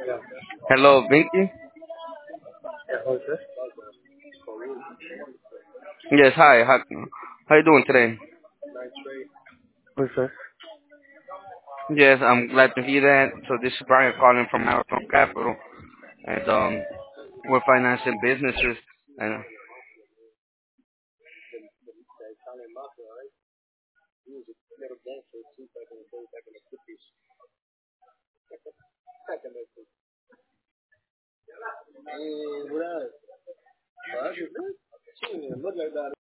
Hello, Vinky. Yeah, who's this? Yes, hi. How you doing today? Who's this? Yes, I'm glad to hear that. So this is Brian calling from Marathon Capital, and we're financing businesses. And